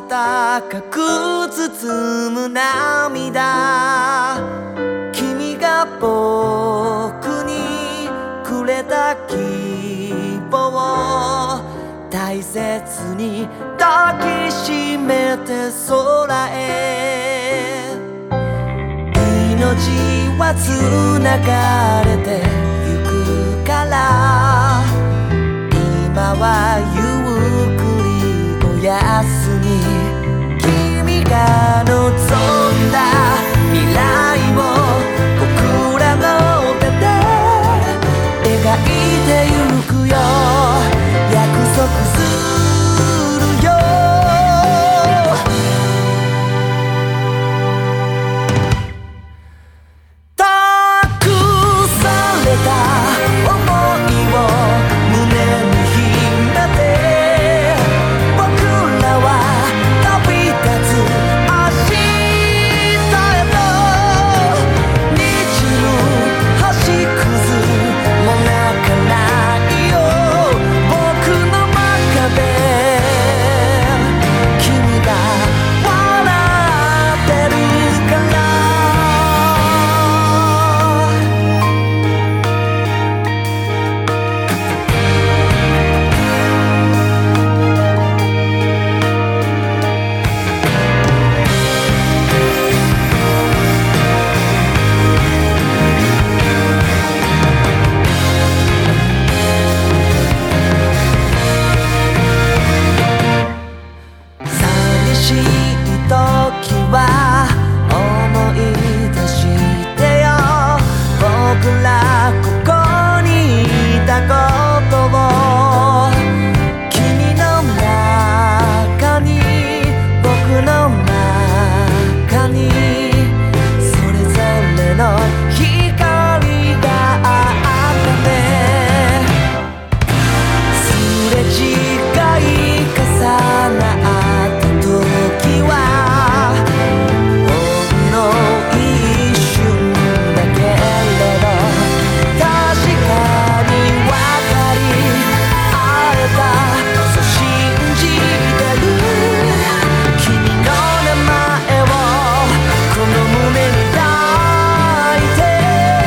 高く包む涙、君が僕にくれた希望、大切に抱きしめて空へ。命はつながれてゆくから、今はゆっくりおやすみ。君が望んだ未来を僕らの手で描いてゆくよ、約束するよ。託された想いを胸に秘めて、僕らは旅立つ明日へと。満ちる星屑も泣かないよ、僕の中で君が笑ってるから。寂しい時は思い出してよ、僕らここにいたことを。君の中に僕の中に、それぞれの光があったね。すれ違い重なった時はほんの一瞬だけれど、確かに分かり合えた、そう信じてる。君の名前をこの胸に抱いて、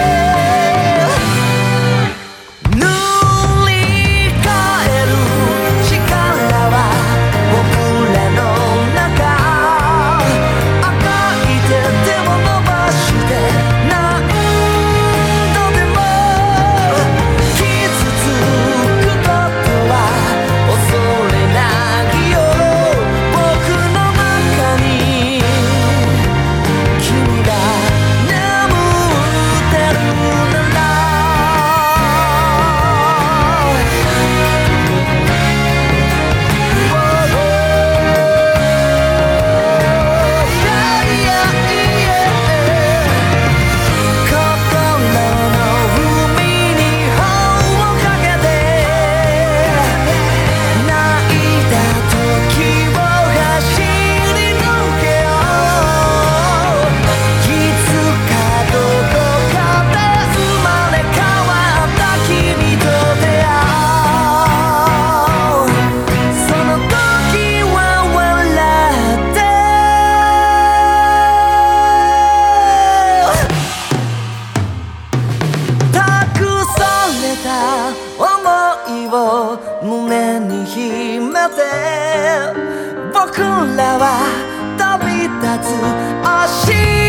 塗り替える力は僕らの中、あがいて手を伸ばして何度でも傷つくことは恐れないよ、僕の中に君が眠ってるなら。心の海に帆をかけて、泣いた時を走り抜けよう。いつかどこかで生まれ変わった君と出会う。その時は笑って、託された想いを胸に秘めて、僕らは旅立つ明日